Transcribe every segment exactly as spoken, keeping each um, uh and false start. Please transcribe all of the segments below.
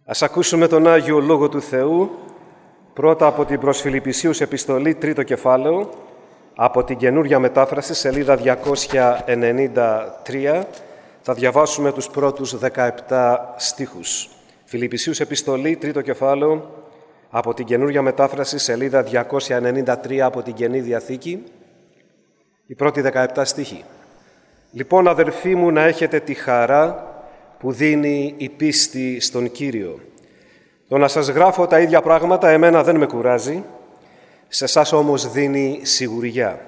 Ας ακούσουμε τον Άγιο Λόγο του Θεού, πρώτα από την προς Φιλιππισίους επιστολή, τρίτο κεφάλαιο, από την καινούρια μετάφραση, σελίδα διακόσια ενενήντα τρία, θα διαβάσουμε τους πρώτους δεκαεπτά στίχους. Φιλιππισίους επιστολή, τρίτο κεφάλαιο, από την καινούρια μετάφραση, σελίδα διακόσια ενενήντα τρία από την Καινή Διαθήκη, οι πρώτοι δεκαεπτά στίχοι. «Λοιπόν, αδελφοί μου, να έχετε τη χαρά που δίνει η πίστη στον Κύριο. Το να σας γράφω τα ίδια πράγματα εμένα δεν με κουράζει, σε εσάς όμως δίνει σιγουριά.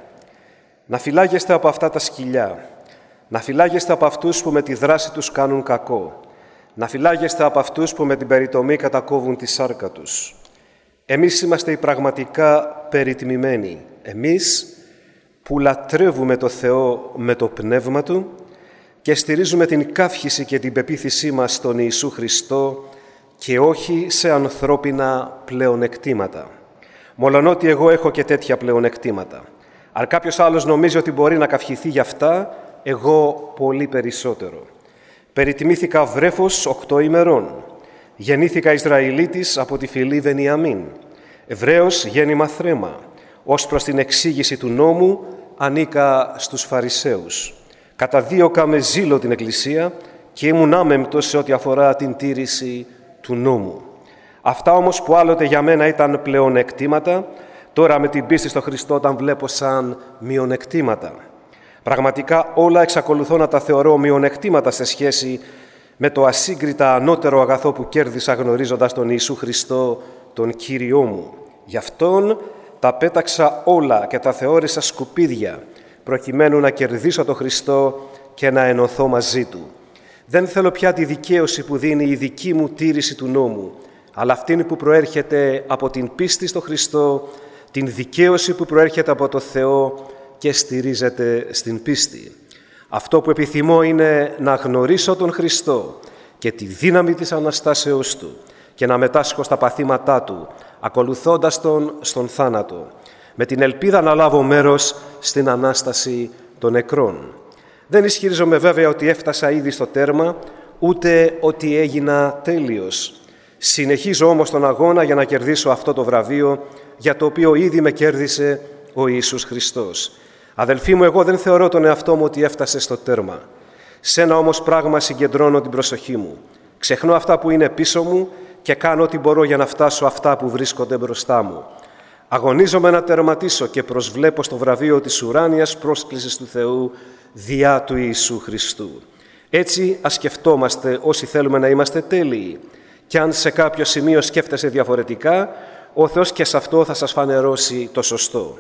Να φυλάγεστε από αυτά τα σκυλιά, να φυλάγεστε από αυτούς που με τη δράση τους κάνουν κακό, να φυλάγεστε από αυτούς που με την περιτομή κατακόβουν τη σάρκα τους. Εμείς είμαστε οι πραγματικά περιτιμημένοι, εμείς που λατρεύουμε το Θεό με το Πνεύμα Του και στηρίζουμε την καύχηση και την πεποίθησή μας στον Ιησού Χριστό και όχι σε ανθρώπινα πλεονεκτήματα. Μολονότι εγώ έχω και τέτοια πλεονεκτήματα. Αν κάποιος άλλος νομίζει ότι μπορεί να καυχηθεί γι' αυτά, εγώ πολύ περισσότερο. Περιτιμήθηκα βρέφος οκτώ ημερών. Γεννήθηκα Ισραηλίτης από τη φυλή Βενιαμίν. Εβραίος γέννημα θρέμα. Ως προς την εξήγηση του νόμου ανήκα στους Φαρισαίους. Καταδίωκα με ζήλο την Εκκλησία και ήμουν άμεμπτος σε ό,τι αφορά την τήρηση του νόμου. Αυτά όμως που άλλοτε για μένα ήταν πλεονεκτήματα, τώρα με την πίστη στο Χριστό τα βλέπω σαν μειονεκτήματα. Πραγματικά όλα εξακολουθώ να τα θεωρώ μειονεκτήματα σε σχέση με το ασύγκριτα ανώτερο αγαθό που κέρδισα γνωρίζοντας τον Ιησού Χριστό, τον Κύριό μου. Γι' Αυτόν τα πέταξα όλα και τα θεώρησα σκουπίδια, προκειμένου να κερδίσω τον Χριστό και να ενωθώ μαζί Του. Δεν θέλω πια τη δικαίωση που δίνει η δική μου τήρηση του νόμου, αλλά αυτήν που προέρχεται από την πίστη στο Χριστό, την δικαίωση που προέρχεται από το Θεό και στηρίζεται στην πίστη. Αυτό που επιθυμώ είναι να γνωρίσω τον Χριστό και τη δύναμη της Αναστάσεως Του και να μετάσχω στα παθήματά Του, ακολουθώντας Τον στον θάνατο, με την ελπίδα να λάβω μέρος στην Ανάσταση των νεκρών. Δεν ισχυρίζομαι βέβαια ότι έφτασα ήδη στο τέρμα, ούτε ότι έγινα τέλειος. Συνεχίζω όμως τον αγώνα για να κερδίσω αυτό το βραβείο, για το οποίο ήδη με κέρδισε ο Ιησούς Χριστός. Αδελφοί μου, εγώ δεν θεωρώ τον εαυτό μου ότι έφτασε στο τέρμα. Σε ένα όμως πράγμα συγκεντρώνω την προσοχή μου. Ξεχνώ αυτά που είναι πίσω μου και κάνω ό,τι μπορώ για να φτάσω αυτά που βρίσκονται μπροστά μου. Αγωνίζομαι να τερματίσω και προσβλέπω στο βραβείο της ουράνιας πρόσκλησης του Θεού διά του Ιησού Χριστού. Έτσι ας σκεφτόμαστε όσοι θέλουμε να είμαστε τέλειοι. Και αν σε κάποιο σημείο σκέφτεσαι διαφορετικά, ο Θεός και σε αυτό θα σας φανερώσει το σωστό.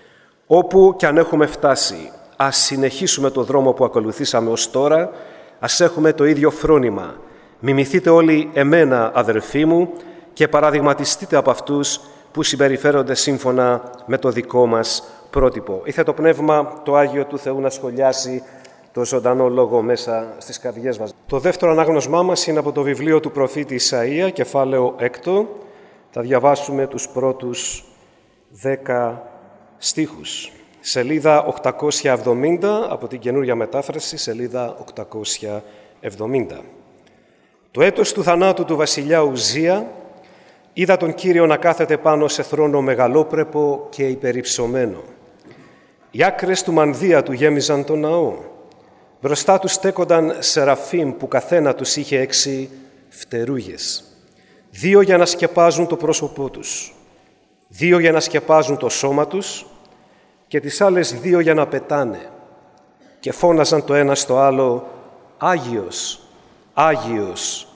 Όπου και αν έχουμε φτάσει, ας συνεχίσουμε το δρόμο που ακολουθήσαμε ως τώρα, ας έχουμε το ίδιο φρόνημα. Μιμηθείτε όλοι εμένα, αδερφοί μου, και παραδειγματιστείτε από αυτούς που συμπεριφέρονται σύμφωνα με το δικό μας πρότυπο. Ήθε το Πνεύμα το Άγιο του Θεού να σχολιάσει το ζωντανό λόγο μέσα στις καρδιές μας. Το δεύτερο ανάγνωσμά μας είναι από το βιβλίο του προφήτη Ισαΐα, κεφάλαιο έκτο. Θα διαβάσουμε τους πρώτους δέκα στίχους. Σελίδα οκτακόσια εβδομήντα από την καινούρια μετάφραση, σελίδα οκτακόσια εβδομήντα. Το έτος του θανάτου του βασιλιά Ουζία είδα τον Κύριο να κάθεται πάνω σε θρόνο μεγαλόπρεπο και υπερυψωμένο. Οι άκρες του μανδύα του γέμιζαν τον ναό. Μπροστά του στέκονταν σεραφείμ που καθένα τους είχε έξι φτερούγες. Δύο για να σκεπάζουν το πρόσωπό τους, δύο για να σκεπάζουν το σώμα τους και τις άλλες δύο για να πετάνε. Και φώναζαν το ένα στο άλλο, «Άγιος, Άγιος,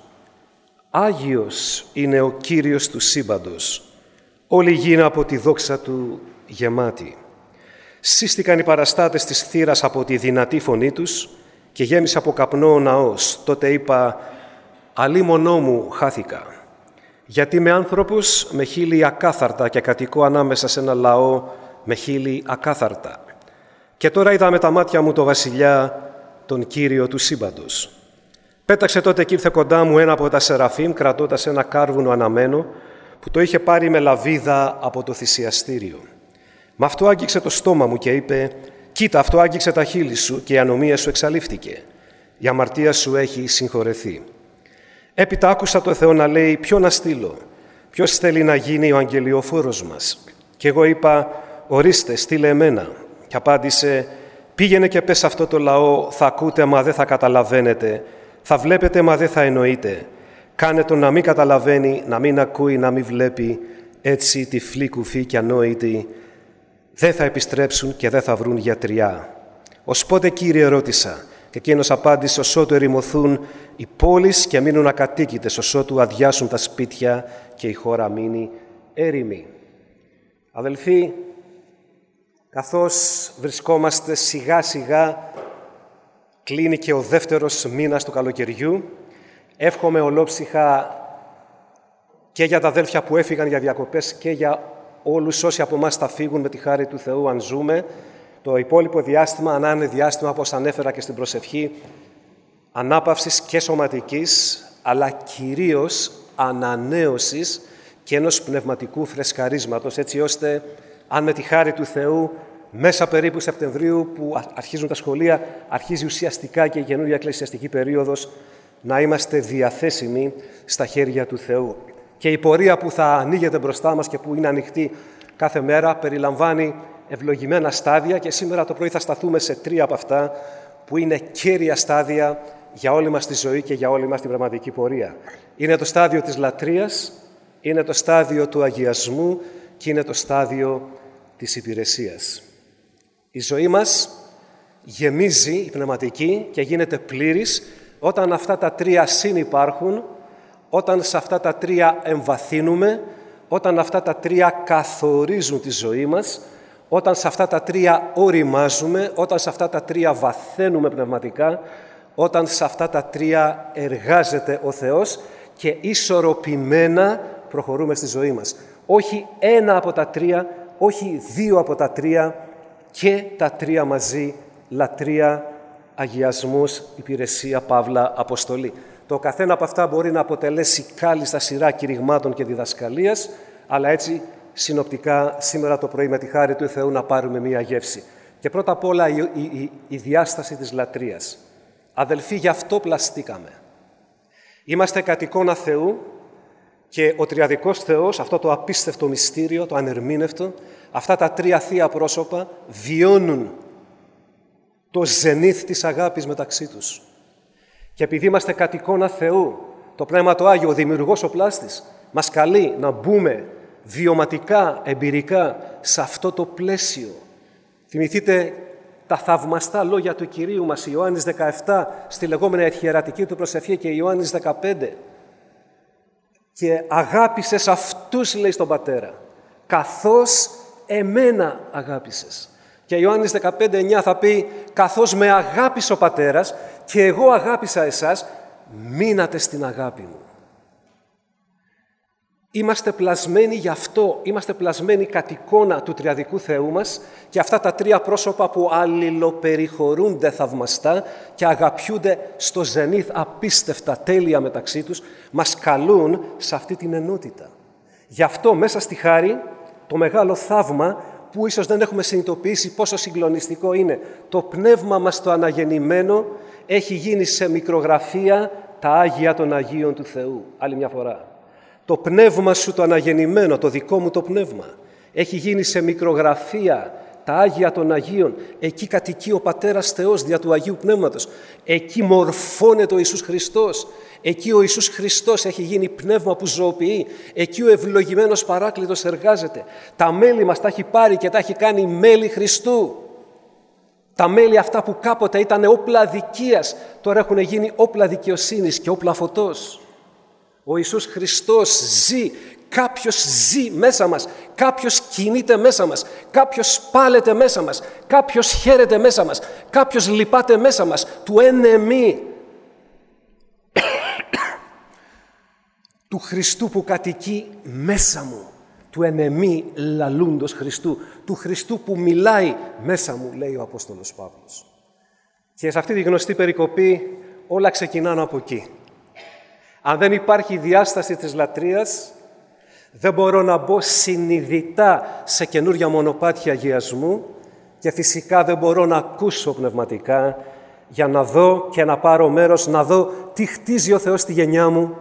Άγιος είναι ο Κύριος του σύμπαντος, όλη η γη είναι από τη δόξα Του γεμάτη». Σύστηκαν οι παραστάτες της θύρας από τη δυνατή φωνή τους και γέμισε από καπνό ο ναός. Τότε είπα, «Αλίμονό μου χάθηκα, γιατί είμαι άνθρωπος με χείλη ακάθαρτα και κατοικώ ανάμεσα σε ένα λαό με χείλη ακάθαρτα. Και τώρα είδα με τα μάτια μου το βασιλιά, τον Κύριο του σύμπαντος». Πέταξε τότε και ήρθε κοντά μου ένα από τα σεραφείμ, κρατώντας ένα κάρβουνο αναμένο, που το είχε πάρει με λαβίδα από το θυσιαστήριο. Μ' αυτό άγγιξε το στόμα μου και είπε, «Κοίτα, αυτό άγγιξε τα χείλη σου και η ανομία σου εξαλείφθηκε. Η αμαρτία σου έχει συγχωρεθεί». Έπειτα άκουσα το Θεό να λέει: ποιο να στείλω, ποιος θέλει να γίνει ο αγγελιοφόρος μας? Και εγώ είπα: ορίστε, στείλε εμένα. Και απάντησε: πήγαινε και πες αυτό το λαό, θα ακούτε μα δεν θα καταλαβαίνετε, θα βλέπετε μα δεν θα εννοείτε. Κάνε τον να μην καταλαβαίνει, να μην ακούει, να μην βλέπει, έτσι τυφλοί, κουφοί και ανόητοι δεν θα επιστρέψουν και δεν θα βρουν γιατριά. Ως πότε, Κύριε, ρώτησα, και εκείνος απάντησε: ως ότου ερημωθούν οι πόλεις και μείνουν ακατοίκητες, ως ότου αδειάσουν τα σπίτια και η χώρα μείνει έρημη. Αδελφοί, καθώς βρισκόμαστε σιγά σιγά, κλείνει και ο δεύτερος μήνας του καλοκαιριού, εύχομαι ολόψυχα και για τα αδέλφια που έφυγαν για διακοπές και για όλους όσοι από εμάς θα φύγουν με τη χάρη του Θεού αν ζούμε, το υπόλοιπο διάστημα να είναι διάστημα, όπως ανέφερα και στην προσευχή, ανάπαυσης και σωματικής, αλλά κυρίως ανανέωσης και ενός πνευματικού φρεσκαρίσματος, έτσι ώστε αν με τη χάρη του Θεού μέσα περίπου Σεπτεμβρίου που αρχίζουν τα σχολεία, αρχίζει ουσιαστικά και η καινούργια εκκλησιαστική περίοδος, να είμαστε διαθέσιμοι στα χέρια του Θεού. Και η πορεία που θα ανοίγεται μπροστά μας και που είναι ανοιχτή κάθε μέρα περιλαμβάνει ευλογημένα στάδια και σήμερα το πρωί θα σταθούμε σε τρία από αυτά που είναι κέρια στάδια για όλη μας τη ζωή και για όλη μας την πραγματική πορεία. Είναι το στάδιο της λατρείας, είναι το στάδιο του αγιασμού και είναι το στάδιο της υπηρεσίας. Η ζωή μας γεμίζει η πνευματική και γίνεται πλήρης όταν αυτά τα τρία συνυπάρχουν, όταν σε αυτά τα τρία εμβαθύνουμε, όταν αυτά τα τρία καθορίζουν τη ζωή μας, όταν σε αυτά τα τρία οριμάζουμε, όταν σε αυτά τα τρία βαθαίνουμε πνευματικά, όταν σε αυτά τα τρία εργάζεται ο Θεός και ισορροπημένα προχωρούμε στη ζωή μας. Όχι ένα από τα τρία, όχι δύο από τα τρία, και τα τρία μαζί, λατρεία, αγιασμός, υπηρεσία, παύλα, αποστολή. Το καθένα από αυτά μπορεί να αποτελέσει κάλλιστα σειρά κηρυγμάτων και διδασκαλίας, αλλά έτσι συνοπτικά σήμερα το πρωί με τη χάρη του Θεού να πάρουμε μία γεύση. Και πρώτα απ' όλα η, η, η, η διάσταση της λατρείας. Αδελφοί, γι' αυτό πλαστήκαμε. Είμαστε κατ' εικόνα Θεού και ο τριαδικός Θεός, αυτό το απίστευτο μυστήριο, το ανερμήνευτο, αυτά τα τρία θεία πρόσωπα βιώνουν το ζενήθ της αγάπης μεταξύ τους. Και επειδή είμαστε κατ' εικόνα Θεού, το Πνεύμα το Άγιο, ο Δημιουργός, ο Πλάστης, μας καλεί να μπούμε βιωματικά, εμπειρικά σε αυτό το πλαίσιο. Θυμηθείτε τα θαυμαστά λόγια του Κυρίου μας, Ιωάννης δεκαεπτά, στη λεγόμενη αρχιερατική του προσευχή και Ιωάννης δεκαπέντε. Και αγάπησες αυτούς, λέει στον Πατέρα, καθώς εμένα αγάπησες. Και Ιωάννης δεκαπέντε εννιά θα πει, καθώς με αγάπησε ο Πατέρας και εγώ αγάπησα εσάς, μείνατε στην αγάπη μου. Είμαστε πλασμένοι γι' αυτό, είμαστε πλασμένοι κατ' εικόνα του τριαδικού Θεού μας και αυτά τα τρία πρόσωπα που αλληλοπεριχωρούνται θαυμαστά και αγαπιούνται στο ζενήθ απίστευτα τέλεια μεταξύ τους, μας καλούν σε αυτή την ενότητα. Γι' αυτό μέσα στη χάρη το μεγάλο θαύμα που ίσως δεν έχουμε συνειδητοποιήσει πόσο συγκλονιστικό είναι, το πνεύμα μας το αναγεννημένο έχει γίνει σε μικρογραφία τα Άγια των Αγίων του Θεού. Άλλη μια φορά. Το πνεύμα σου το αναγεννημένο, το δικό μου το πνεύμα, έχει γίνει σε μικρογραφία τα Άγια των Αγίων. Εκεί κατοικεί ο Πατέρας Θεός δια του Αγίου Πνεύματος. Εκεί μορφώνεται ο Ιησούς Χριστός. Εκεί ο Ιησούς Χριστός έχει γίνει πνεύμα που ζωοποιεί. Εκεί ο ευλογημένος Παράκλητος εργάζεται. Τα μέλη μας τα έχει πάρει και τα έχει κάνει μέλη Χριστού. Τα μέλη αυτά που κάποτε ήταν όπλα αδικίας, τώρα έχουν γίνει όπλα δικαιοσύνης και όπλα φωτός. Ο Ιησούς Χριστός ζει, κάποιος ζει μέσα μας, κάποιος κινείται μέσα μας, κάποιος πάλεται μέσα μας, κάποιος χαίρεται μέσα μας, κάποιος λυπάται μέσα μας, του ενεμεί. Του Χριστού που κατοικεί μέσα μου, του ενεμεί λαλούντος Χριστού, του Χριστού που μιλάει μέσα μου, λέει ο Απόστολος Παύλος. Και σε αυτή τη γνωστή περικοπή όλα ξεκινάνε από εκεί. Αν δεν υπάρχει διάσταση της λατρείας, δεν μπορώ να μπω συνειδητά σε καινούρια μονοπάτια αγιασμού και φυσικά δεν μπορώ να ακούσω πνευματικά για να δω και να πάρω μέρος, να δω τι χτίζει ο Θεός στη γενιά μου,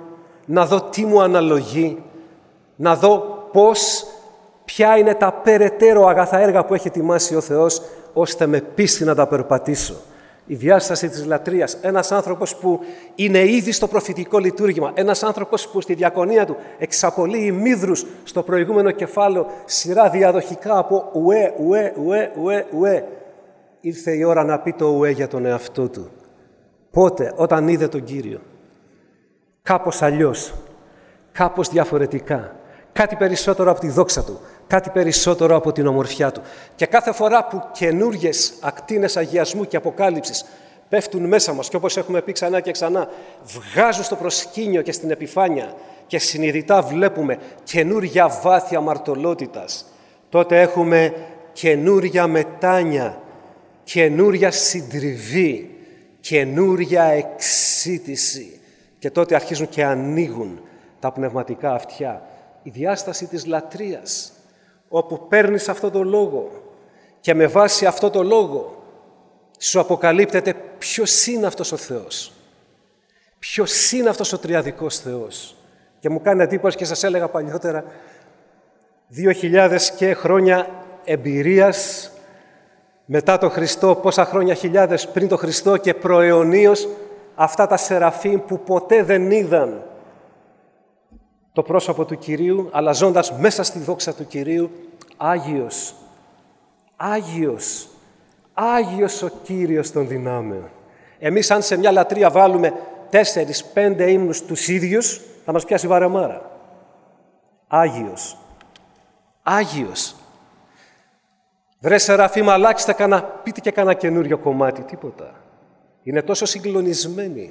να δω τι μου αναλογεί, να δω πώς, ποια είναι τα περαιτέρω αγαθά έργα που έχει ετοιμάσει ο Θεός, ώστε με πίστη να τα περπατήσω. Η διάσταση της λατρείας. Ένας άνθρωπος που είναι ήδη στο προφητικό λειτουργήμα. Ένας άνθρωπος που στη διακονία του εξαπολύει ημίδρους στο προηγούμενο κεφάλαιο, σειρά διαδοχικά από ουέ, ουέ, ουέ, ουέ, ουέ. Ήρθε η ώρα να πει το ουέ για τον εαυτό του. Πότε? Όταν είδε τον Κύριο. Κάπως αλλιώς. Κάπως διαφορετικά. Κάτι περισσότερο από τη δόξα του. Κάτι περισσότερο από την ομορφιά του. Και κάθε φορά που καινούριες ακτίνες αγιασμού και αποκάλυψης πέφτουν μέσα μας και όπως έχουμε πει ξανά και ξανά, βγάζουν στο προσκήνιο και στην επιφάνεια και συνειδητά βλέπουμε καινούρια βάθη αμαρτωλότητας, τότε έχουμε καινούρια μετάνια, καινούρια συντριβή, καινούρια εξήτηση. Και τότε αρχίζουν και ανοίγουν τα πνευματικά αυτιά. Η διάσταση της λατρείας, όπου παίρνεις αυτό το λόγο και με βάση αυτό το λόγο σου αποκαλύπτεται ποιος είναι αυτός ο Θεός. Ποιος είναι αυτός ο τριαδικός Θεός. Και μου κάνει εντύπωση και σας έλεγα παλιότερα, δύο χιλιάδες και χρόνια εμπειρίας μετά το Χριστό, πόσα χρόνια χιλιάδες πριν το Χριστό και προαιωνίως, αυτά τα σεραφείμ που ποτέ δεν είδαν το πρόσωπο του Κυρίου, αλλά ζώντας μέσα στη δόξα του Κυρίου, Άγιος, Άγιος, Άγιος ο Κύριος των δυνάμεων. Εμείς αν σε μια λατρεία βάλουμε τέσσερις, πέντε ύμνους τους ίδιους, θα μας πιάσει βαρεμάρα. Άγιος, Άγιος. Βρε Σεραφείμ, αλλάξτε κανένα, πείτε και κανένα καινούριο κομμάτι, τίποτα. Είναι τόσο συγκλονισμένοι.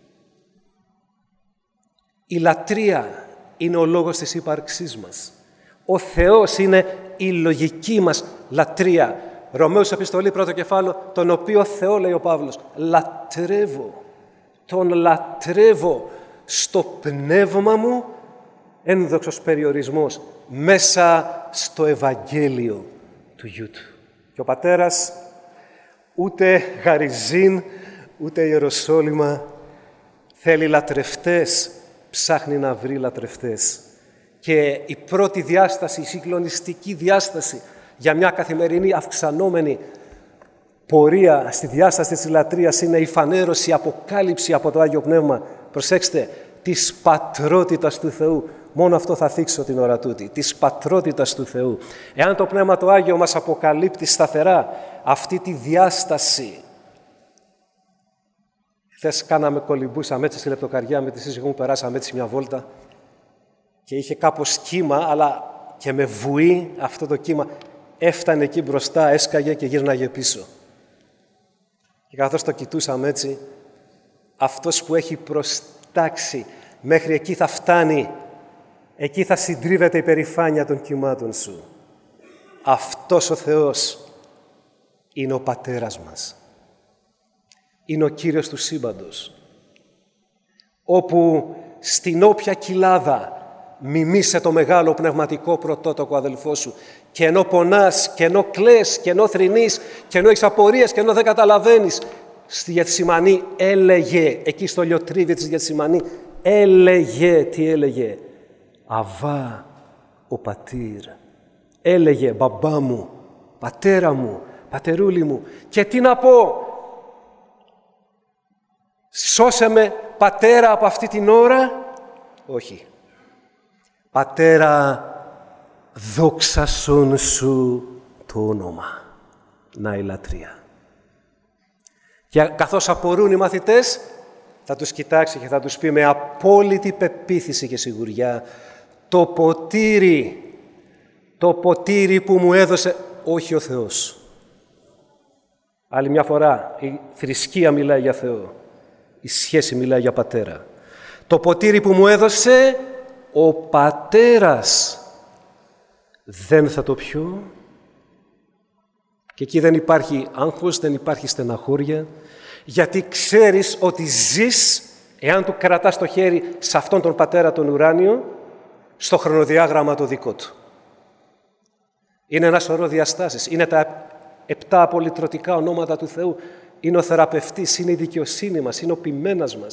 Η λατρεία είναι ο λόγος της ύπαρξής μας. Ο Θεός είναι η λογική μας λατρεία. Ρωμαίους επιστολή, πρώτο κεφάλαιο, τον οποίο Θεό, λέει ο Παύλος, λατρεύω. Τον λατρεύω στο πνεύμα μου, ένδοξος περιορισμός, μέσα στο Ευαγγέλιο του Γιού του. Και ο Πατέρας ούτε Γαριζίν, ούτε Ιεροσόλυμα θέλει λατρευτές, ψάχνει να βρει λατρευτές. Και η πρώτη διάσταση, η συγκλονιστική διάσταση για μια καθημερινή αυξανόμενη πορεία στη διάσταση της λατρείας είναι η φανέρωση, η αποκάλυψη από το Άγιο Πνεύμα. Προσέξτε, της πατρότητας του Θεού. Μόνο αυτό θα θίξω την ώρα τούτη. Της πατρότητας του Θεού. Εάν το Πνεύμα το Άγιο μας αποκαλύπτει σταθερά αυτή τη διάσταση. Χθες κάναμε, κολυμπούσαμε έτσι στη Λεπτοκαριά με τη σύζυγό μου, περάσαμε έτσι μια βόλτα και είχε κάπως κύμα, αλλά και με βουή αυτό το κύμα έφτανε εκεί μπροστά, έσκαγε και γύρναγε πίσω. Και καθώς το κοιτούσαμε έτσι, αυτός που έχει προστάξει μέχρι εκεί θα φτάνει, εκεί θα συντρίβεται η περηφάνεια των κυμάτων σου. Αυτός ο Θεός είναι ο Πατέρας μας. Είναι ο Κύριος του σύμπαντος, όπου στην όποια κοιλάδα μιμήσε το μεγάλο πνευματικό πρωτότοκο αδελφό σου και ενώ πονάς, και ενώ κλαις, και ενώ θρηνείς, και ενώ έχεις απορίες, και ενώ δεν καταλαβαίνεις, στη Γεθσιμανή έλεγε, εκεί στο λιωτρίδι της Γεθσιμανή, έλεγε, τι έλεγε, Αβά ο Πατήρ, έλεγε, μπαμπά μου, πατέρα μου, πατερούλη μου, και τι να πω, σώσε με Πατέρα από αυτή την ώρα, όχι. Πατέρα, δόξασον σου το όνομα. Να η λατρεία. Και καθώς απορούν οι μαθητές, θα τους κοιτάξει και θα τους πει με απόλυτη πεποίθηση και σιγουριά, το ποτήρι, το ποτήρι που μου έδωσε, όχι ο Θεός. Άλλη μια φορά, η θρησκεία μιλάει για Θεό. Η σχέση μιλάει για Πατέρα. Το ποτήρι που μου έδωσε ο Πατέρας, δεν θα το πιω. Και εκεί δεν υπάρχει άγχος, δεν υπάρχει στεναχώρια, γιατί ξέρεις ότι ζεις, εάν του κρατάς το χέρι σε αυτόν τον Πατέρα τον ουράνιο, στο χρονοδιάγραμμα το δικό του. Είναι ένα σωρό διαστάσεις. Είναι τα επτά απολυτρωτικά ονόματα του Θεού. Είναι ο θεραπευτής, είναι η δικαιοσύνη μας, είναι ο ποιμένας μας,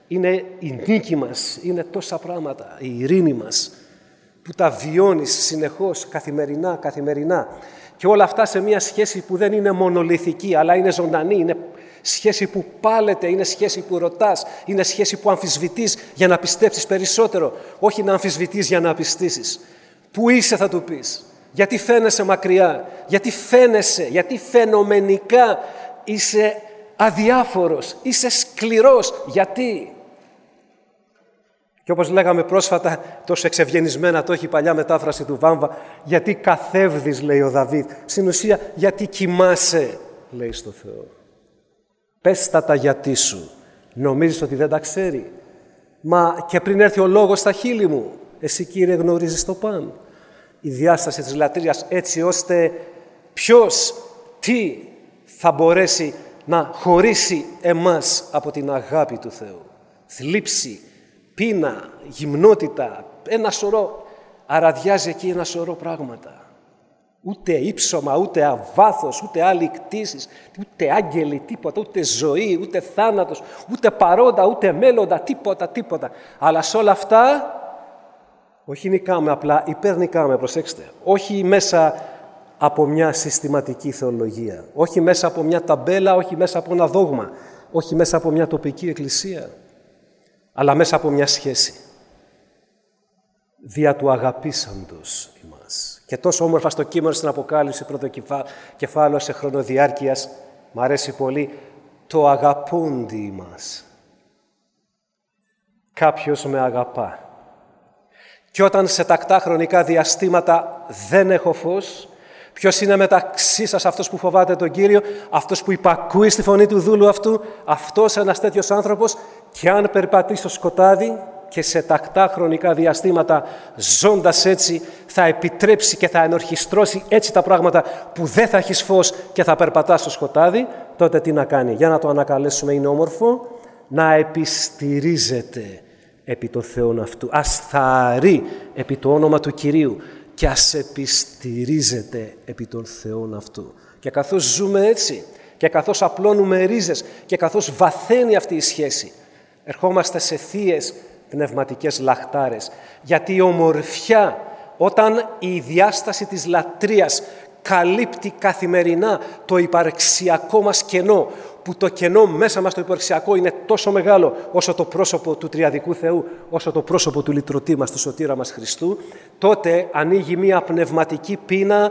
είναι η νίκη μας, είναι τόσα πράγματα, η ειρήνη μας, που τα βιώνεις συνεχώς, καθημερινά, καθημερινά. Και όλα αυτά σε μια σχέση που δεν είναι μονολυθική, αλλά είναι ζωντανή, είναι σχέση που πάλεται, είναι σχέση που ρωτάς, είναι σχέση που αμφισβητείς για να πιστέψεις περισσότερο, όχι να αμφισβητείς για να πιστήσεις. Πού είσαι, θα του πεις. Γιατί φαίνεσαι μακριά, γιατί φαίνεσαι, γιατί φαινομενικά είσαι αδιάφορος, είσαι σκληρός. Γιατί? Και όπως λέγαμε πρόσφατα, τόσο εξευγενισμένα το έχει η παλιά μετάφραση του Βάμβα, γιατί καθεύδεις, λέει ο Δαβίδ. Στην ουσία, γιατί κοιμάσαι, λέει στο Θεό. Πες τα τα γιατί σου. Νομίζεις ότι δεν τα ξέρει. Μα και πριν έρθει ο λόγος στα χείλη μου, εσύ, Κύριε, γνωρίζεις το παν. Η διάσταση της λατρείας, έτσι ώστε ποιος, τι θα μπορέσει να χωρίσει εμάς από την αγάπη του Θεού. Θλίψη, πείνα, γυμνότητα, ένα σωρό, αραδιάζει εκεί ένα σωρό πράγματα. Ούτε ύψωμα, ούτε αβάθος, ούτε άλλοι κτήσεις, ούτε άγγελοι, τίποτα, ούτε ζωή, ούτε θάνατος, ούτε παρόντα, ούτε μέλλοντα, τίποτα, τίποτα. Αλλά σε όλα αυτά, όχι νικάμε απλά, υπερνικάμε, προσέξτε. Όχι μέσα από μια συστηματική θεολογία, όχι μέσα από μια ταμπέλα, όχι μέσα από ένα δόγμα, όχι μέσα από μια τοπική εκκλησία, αλλά μέσα από μια σχέση. Δια του αγαπήσαντος ημάς. Και τόσο όμορφα στο κείμενο στην Αποκάλυψη, πρώτο κεφάλαιο σε χρονοδιάρκειας, μ' αρέσει πολύ, το αγαπούντι ημάς. Κάποιος με αγαπά. Και όταν σε τακτά χρονικά διαστήματα δεν έχω φως, ποιος είναι μεταξύ σας αυτός που φοβάται τον Κύριο, αυτός που υπακούει στη φωνή του δούλου αυτού, αυτός ένας τέτοιος άνθρωπος, και αν περπατήσει στο σκοτάδι και σε τακτά χρονικά διαστήματα, ζώντας έτσι, θα επιτρέψει και θα ενορχιστρώσει έτσι τα πράγματα που δεν θα έχεις φως και θα περπατάς στο σκοτάδι, τότε τι να κάνει? Για να το ανακαλέσουμε, είναι όμορφο, να επιστηρίζεται επί των Θεών αυτού. Ας θαρρεί επί το όνομα του Κυρίου και ας επιστηρίζεται επί των Θεών αυτού. Και καθώς ζούμε έτσι και καθώς απλώνουμε ρίζες και καθώς βαθαίνει αυτή η σχέση, ερχόμαστε σε θείες πνευματικές λαχτάρες. Γιατί η ομορφιά, όταν η διάσταση της λατρείας καλύπτει καθημερινά το υπαρξιακό μας κενό, που το κενό μέσα μας το υπαρξιακό είναι τόσο μεγάλο όσο το πρόσωπο του τριαδικού Θεού, όσο το πρόσωπο του λυτρωτή μας, του σωτήρα μας Χριστού, τότε ανοίγει μια πνευματική πείνα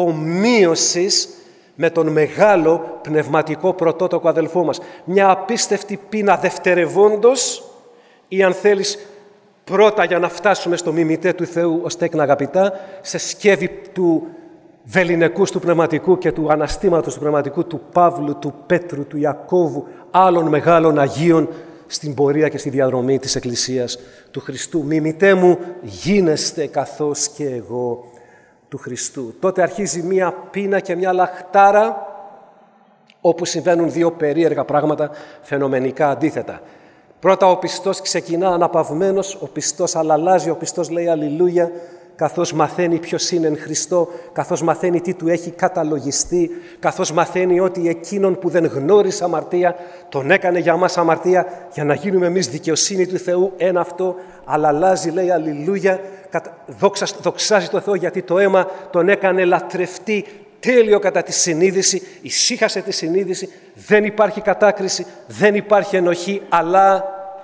ομοίωσης με τον μεγάλο πνευματικό πρωτότοκο αδελφό μας. Μια απίστευτη πείνα δευτερευόντος, ή αν θέλεις πρώτα για να φτάσουμε στο μιμητέ του Θεού ως τέκνα αγαπητά, σε σκεύη του βεληνικούς του πνευματικού και του αναστήματος του πνευματικού, του Παύλου, του Πέτρου, του Ιακώβου, άλλων μεγάλων Αγίων στην πορεία και στη διαδρομή της Εκκλησίας του Χριστού. Μιμητέ μου γίνεστε καθώς και εγώ του Χριστού. Τότε αρχίζει μία πείνα και μία λαχτάρα, όπου συμβαίνουν δύο περίεργα πράγματα φαινομενικά αντίθετα. Πρώτα ο πιστός ξεκινά αναπαυμένος, ο πιστός αλλάζει, ο πιστός λέει αλληλούια, καθώς μαθαίνει ποιος είναι εν Χριστώ, καθώς μαθαίνει τι του έχει καταλογιστεί, καθώς μαθαίνει ότι εκείνον που δεν γνώρισε αμαρτία, τον έκανε για μας αμαρτία, για να γίνουμε εμείς δικαιοσύνη του Θεού, ένα αυτό, αλλά αλλάζει, λέει αλληλούια, δοξάζει το Θεό γιατί το αίμα τον έκανε λατρευτή, τέλειο κατά τη συνείδηση, ησύχασε τη συνείδηση, δεν υπάρχει κατάκριση, δεν υπάρχει ενοχή, αλλά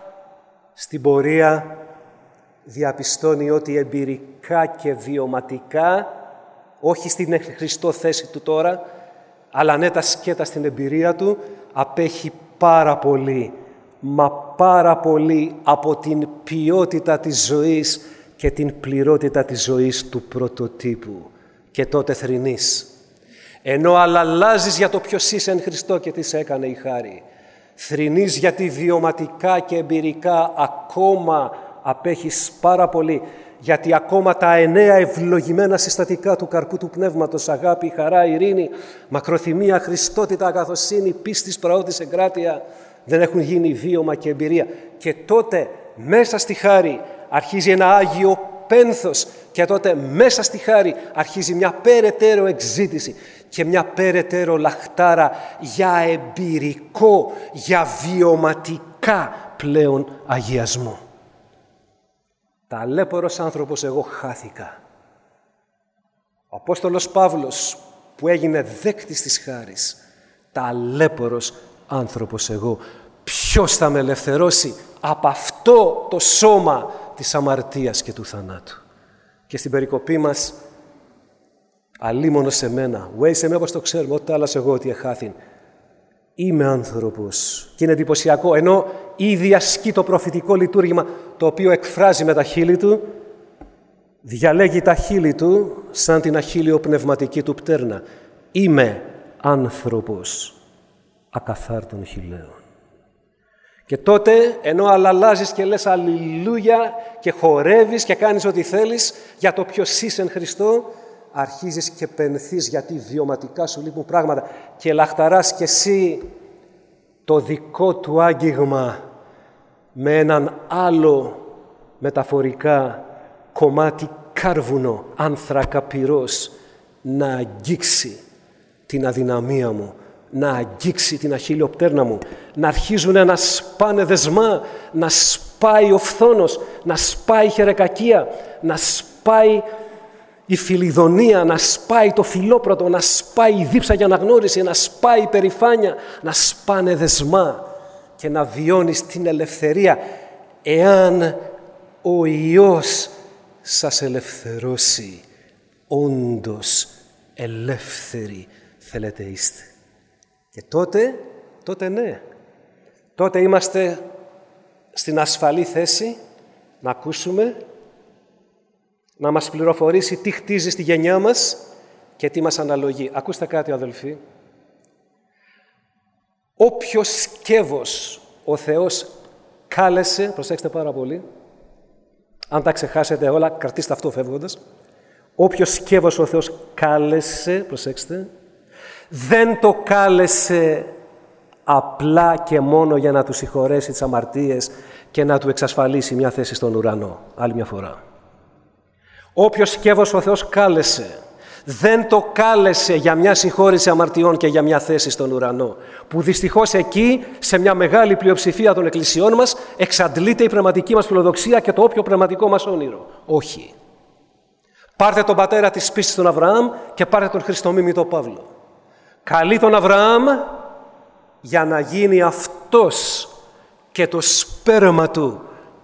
στην πορεία διαπιστώνει ότι εμπειρικά και βιωματικά, όχι στην Χριστό θέση του τώρα, αλλά ναι τα σκέτα στην εμπειρία του, απέχει πάρα πολύ, μα πάρα πολύ από την ποιότητα της ζωής και την πληρότητα της ζωής του πρωτοτύπου. Και τότε θρηνείς. Ενώ αλλάζεις για το ποιος είσαι εν Χριστώ και τι σε έκανε η χάρη. Θρηνείς γιατί βιωματικά και εμπειρικά ακόμα απέχεις πάρα πολύ, γιατί ακόμα τα εννέα ευλογημένα συστατικά του καρπού του πνεύματος, αγάπη, χαρά, ειρήνη, μακροθυμία, χριστότητα, αγαθοσύνη, πίστης, πραότης, εγκράτεια, δεν έχουν γίνει βίωμα και εμπειρία. Και τότε μέσα στη χάρη αρχίζει ένα άγιο πένθος και τότε μέσα στη χάρη αρχίζει μια περαιτέρω εξζήτηση και μια περαιτέρω λαχτάρα για εμπειρικό, για βιωματικά πλέον αγιασμό. Ταλέπορος άνθρωπος εγώ χάθηκα. Ο Απόστολος Παύλος που έγινε δέκτης της χάρης, ταλέπορος άνθρωπος εγώ. Ποιος θα με ελευθερώσει από αυτό το σώμα της αμαρτίας και του θανάτου? Και στην περικοπή μας, αλίμονο σε μένα, βουέι σε μένα όπως το ξέρουμε, ό,τι άλλας εγώ ότι εχάθην. Είμαι άνθρωπος. Και είναι εντυπωσιακό, ενώ ήδη ασκεί το προφητικό λειτουργήμα, το οποίο εκφράζει με τα χείλη του, διαλέγει τα χείλη του σαν την αχίλιο πνευματική του πτέρνα. Είμαι άνθρωπος ακαθάρτων χειλαίων. Και τότε, ενώ αλλαλάζεις και λες αλληλούια και χορεύεις και κάνεις ό,τι θέλεις για το ποιος είσαι εν Χριστώ, αρχίζεις και πενθείς γιατί βιωματικά σου λείπουν πράγματα και λαχταράς κι εσύ το δικό του άγγιγμα με έναν άλλο μεταφορικά κομμάτι κάρβουνο, άνθρακα πυρός, να αγγίξει την αδυναμία μου, να αγγίξει την αχίλιο πτέρνα μου, να αρχίζουν να σπάνε δεσμά, να σπάει ο φθόνος, να σπάει η χερεκακία, να σπάει η φιλιδονία, να σπάει το φιλόπρωτο, να σπάει η δίψα για αναγνώριση, να σπάει η περηφάνεια, να σπάνε δεσμά και να βιώνεις την ελευθερία, εάν ο Υιός σας ελευθερώσει, όντως ελεύθεροι θέλετε είστε. Και τότε, τότε ναι, τότε είμαστε στην ασφαλή θέση να ακούσουμε, να μας πληροφορήσει τι χτίζει στη γενιά μας και τι μας αναλογεί. Ακούστε κάτι, αδελφοί. Όποιο σκεύος ο Θεός κάλεσε, προσέξτε πάρα πολύ, αν τα ξεχάσετε όλα, κρατήστε αυτό φεύγοντας. Όποιο σκεύος ο Θεός κάλεσε, προσέξτε, δεν το κάλεσε απλά και μόνο για να του συγχωρέσει τις αμαρτίες και να του εξασφαλίσει μια θέση στον ουρανό. Άλλη μια φορά. Όποιο σκεύος ο Θεός κάλεσε, δεν το κάλεσε για μια συγχώρηση αμαρτιών και για μια θέση στον ουρανό, που δυστυχώς εκεί, σε μια μεγάλη πλειοψηφία των εκκλησιών μας, εξαντλείται η πνευματική μας φιλοδοξία και το όποιο πνευματικό μας όνειρο. Όχι. Πάρτε τον πατέρα της πίστης τον Αβραάμ και πάρτε τον Χριστομίμητο Παύλο. Καλεί τον Αβραάμ για να γίνει αυτός και το σπέρμα του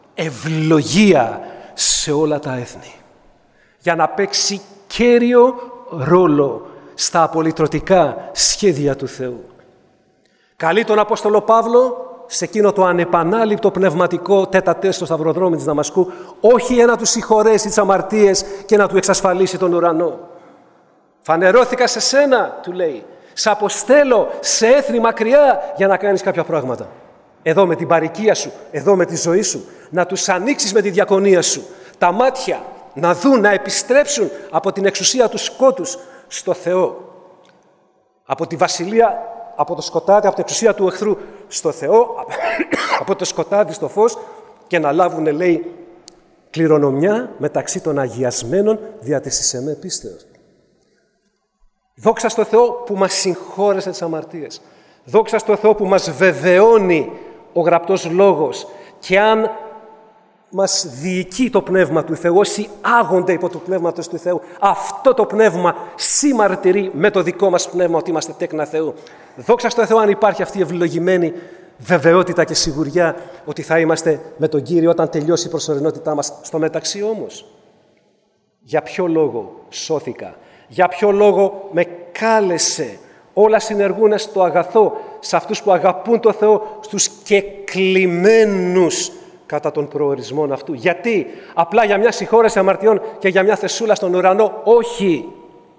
ευλογία σε όλα τα έθνη. Για να παίξει κέριο ρόλο στα απολυτρωτικά σχέδια του Θεού. Καλεί τον Απόστολο Παύλο σε εκείνο το ανεπανάληπτο πνευματικό τέτα-τέ στο σταυροδρόμι της Δαμασκού, όχι για να του συγχωρέσει τις αμαρτίες και να του εξασφαλίσει τον ουρανό. Φανερώθηκα σε σένα, του λέει, σ' αποστέλω σε έθνη μακριά για να κάνεις κάποια πράγματα. Εδώ με την παροικία σου, εδώ με τη ζωή σου, να τους ανοίξεις με τη διακονία σου τα μάτια, να δουν, να επιστρέψουν από την εξουσία του σκότους στο Θεό. Από τη βασιλεία, από το σκοτάδι, από την εξουσία του εχθρού στο Θεό, από το σκοτάδι στο φως και να λάβουν, λέει, κληρονομιά μεταξύ των αγιασμένων δια της εις εμέ πίστεως. Δόξα στο Θεό που μας συγχώρεσε τις αμαρτίες. Δόξα στο Θεό που μας βεβαιώνει ο γραπτός λόγος και αν μας διοικεί το Πνεύμα του Θεού, όσοι άγονται υπό το Πνεύματος του Θεού, αυτό το Πνεύμα συμμαρτυρεί με το δικό μας πνεύμα ότι είμαστε τέκνα Θεού. Δόξα στο Θεό αν υπάρχει αυτή η ευλογημένη βεβαιότητα και σιγουριά ότι θα είμαστε με τον Κύριο όταν τελειώσει η προσωρινότητά μας. Στο μεταξύ όμως, για ποιο λόγο σώθηκα, για ποιο λόγο με κάλεσε, όλα συνεργούν στο αγαθό, σε αυτούς που αγαπούν το Θεό, στους κεκλημένους κατά των προορισμών αυτού. Γιατί? Απλά για μια συγχώρεση αμαρτιών και για μια θεσούλα στον ουρανό? Όχι.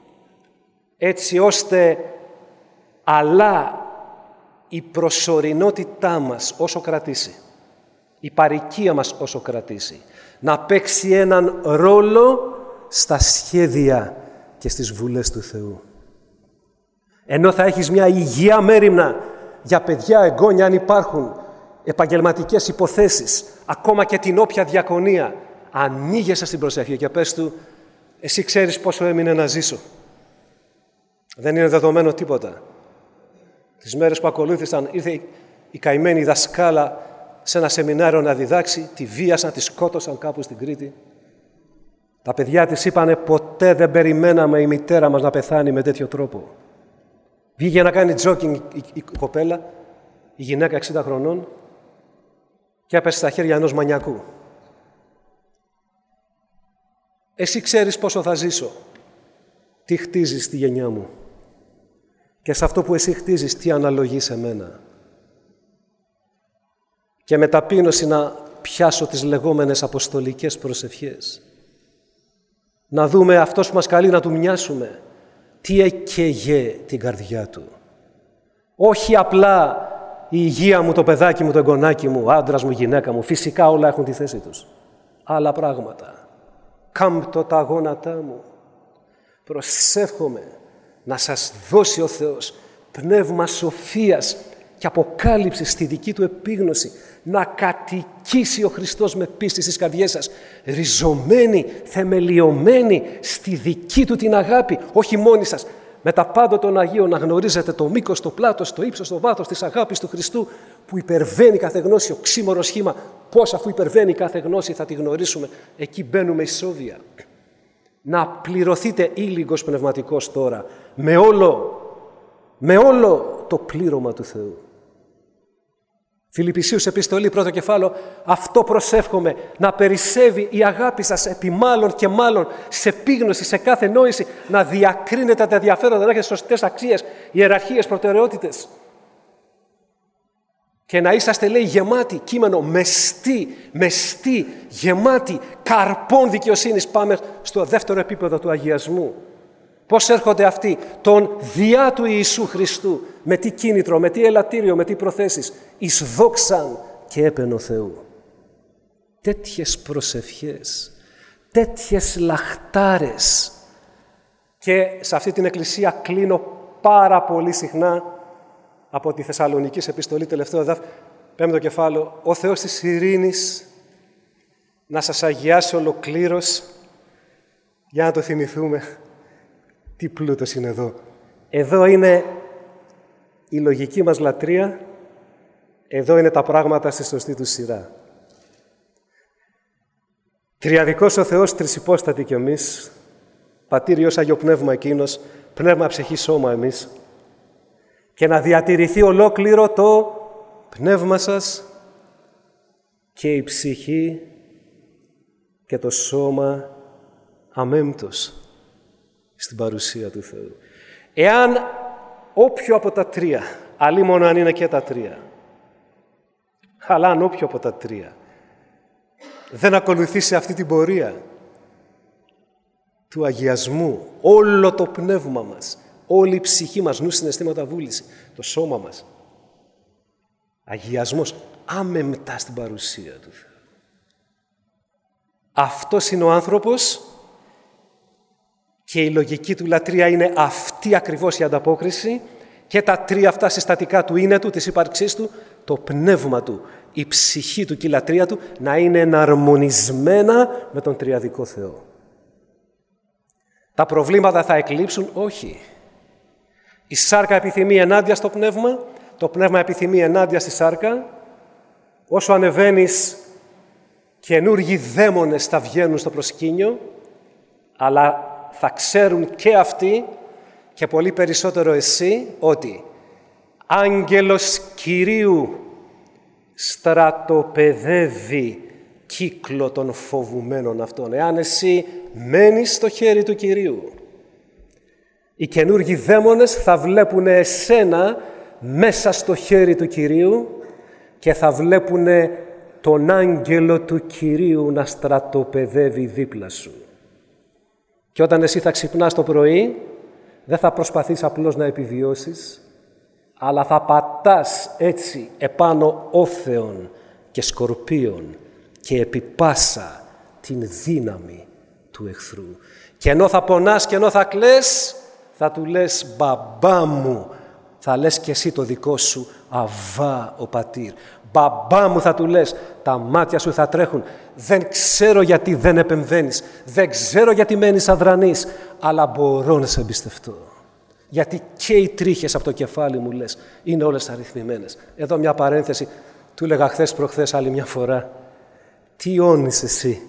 Έτσι ώστε, αλλά η προσωρινότητά μας όσο κρατήσει, η παροικία μας όσο κρατήσει, να παίξει έναν ρόλο στα σχέδια και στις βουλές του Θεού. Ενώ θα έχεις μια υγεία μέριμνα για παιδιά, εγγόνια, αν υπάρχουν, επαγγελματικές υποθέσεις, ακόμα και την όποια διακονία, ανοίγεσαι στην προσευχή και πες του, εσύ ξέρεις πόσο έμεινε να ζήσω. Δεν είναι δεδομένο τίποτα. Τις μέρες που ακολούθησαν ήρθε η καημένη δασκάλα σε ένα σεμινάριο να διδάξει, τη βίασαν, τη σκότωσαν κάπου στην Κρήτη. Τα παιδιά της είπανε ποτέ δεν περιμέναμε η μητέρα μας να πεθάνει με τέτοιο τρόπο. Βγήκε να κάνει τζόκινγκ η, η, η κοπέλα, η γυναίκα εξήντα χρονών και έπεσε στα χέρια ενός μανιακού. Εσύ ξέρεις πόσο θα ζήσω. Τι χτίζεις στη γενιά μου. Και σε αυτό που εσύ χτίζεις, τι αναλογεί σε μένα. Και με ταπείνωση να πιάσω τις λεγόμενες αποστολικές προσευχές. Να δούμε αυτός που μας καλεί να του μοιάσουμε. Τι έκαιγε την καρδιά του. Όχι απλά η υγεία μου, το παιδάκι μου, το εγγονάκι μου, ο άντρας μου, η γυναίκα μου. Φυσικά όλα έχουν τη θέση τους. Άλλα πράγματα. Κάμπτω τα γόνατά μου. Προσεύχομαι να σας δώσει ο Θεός πνεύμα σοφίας και αποκάλυψης στη δική του επίγνωση, να κατοικήσει ο Χριστός με πίστη στις καρδιές σας, ριζωμένη, θεμελιωμένη στη δική του την αγάπη, όχι μόνοι σας, με τα πάντα των Αγίων να γνωρίζετε το μήκος, το πλάτος, το ύψος, το βάθος της αγάπης του Χριστού που υπερβαίνει κάθε γνώση, οξύμορο σχήμα. Πώς αφού υπερβαίνει κάθε γνώση θα τη γνωρίσουμε, εκεί μπαίνουμε ισόβια. Να πληρωθείτε ήλιγκος πνευματικός τώρα με όλο, με όλο το πλήρωμα του Θεού. Φιλιππισίους επιστολή, πρώτο κεφάλαιο, αυτό προσεύχομαι, να περισσεύει η αγάπη σας επί μάλλον και μάλλον σε επίγνωση, σε κάθε νόηση, να διακρίνετε τα ενδιαφέροντα, να έχετε σωστές αξίες, ιεραρχίες, προτεραιότητες. Και να είσαστε, λέει, γεμάτοι, κείμενο, μεστοί, μεστοί, γεμάτοι, καρπών δικαιοσύνης. Πάμε στο δεύτερο επίπεδο του αγιασμού. Πώς έρχονται αυτοί, τον διά του Ιησού Χριστού, με τι κίνητρο, με τι ελαττήριο, με τι προθέσεις, εις δόξαν και έπαινο Θεού. Τέτοιες προσευχές, τέτοιες λαχτάρες. Και σε αυτή την εκκλησία κλείνω πάρα πολύ συχνά από τη Θεσσαλονικής επιστολή, τελευταίο εδάφιο, πέμπτο κεφάλαιο, ο Θεός της ειρήνης να σας αγιάσει ολοκλήρως, για να το θυμηθούμε. Τι πλούτος είναι εδώ. Εδώ είναι η λογική μας λατρεία, εδώ είναι τα πράγματα στη σωστή του σειρά. Τριαδικός ο Θεός, τρισυπόστατη κι εμείς, Πατήρ, Υιός, Άγιο Πνεύμα εκείνος, πνεύμα, ψυχή, σώμα εμείς, και να διατηρηθεί ολόκληρο το πνεύμα σας και η ψυχή και το σώμα αμέμπτος στην παρουσία του Θεού. Εάν όποιο από τα τρία, αλλήμον αν είναι και τα τρία, αλλά αν όποιο από τα τρία δεν ακολουθήσει αυτή την πορεία του αγιασμού, όλο το πνεύμα μας, όλη η ψυχή μας, νου, συναισθήματα, βούληση, το σώμα μας, αγιασμός άμεμπτα στην παρουσία του Θεού. Αυτός είναι ο άνθρωπος και η λογική του λατρεία είναι αυτή ακριβώς η ανταπόκριση και τα τρία αυτά συστατικά του είναι του, της ύπαρξής του, το πνεύμα του, η ψυχή του και η λατρεία του να είναι εναρμονισμένα με τον τριαδικό Θεό. Τα προβλήματα θα εκλείψουν? Όχι. Η σάρκα επιθυμεί ενάντια στο πνεύμα, το πνεύμα επιθυμεί ενάντια στη σάρκα. Όσο ανεβαίνεις, καινούργιοι δαίμονες θα βγαίνουν στο προσκήνιο, αλλά θα ξέρουν και αυτοί και πολύ περισσότερο εσύ ότι άγγελος Κυρίου στρατοπεδεύει κύκλο των φοβουμένων αυτών. Εάν εσύ μένεις στο χέρι του Κυρίου, οι καινούργιοι δαίμονες θα βλέπουν εσένα μέσα στο χέρι του Κυρίου και θα βλέπουν τον άγγελο του Κυρίου να στρατοπεδεύει δίπλα σου. Και όταν εσύ θα ξυπνάς το πρωί, δεν θα προσπαθείς απλώς να επιβιώσεις, αλλά θα πατάς έτσι επάνω όθεων και σκορπίων και επί πάσα την δύναμη του εχθρού. Και ενώ θα πονάς και ενώ θα κλαις, θα του λες «Μπαμπά μου», θα λες και εσύ το δικό σου «Αβά ο πατήρ». «Μπαμπά μου», θα του λες, τα μάτια σου θα τρέχουν. Δεν ξέρω γιατί δεν επεμβαίνεις, δεν ξέρω γιατί μένεις αδρανής, αλλά μπορώ να σε εμπιστευτώ. Γιατί και οι τρίχες από το κεφάλι μου, λες, είναι όλες αριθμημένες. Εδώ μια παρένθεση. Του έλεγα χθες προχθές άλλη μια φορά, τι όνεις εσύ,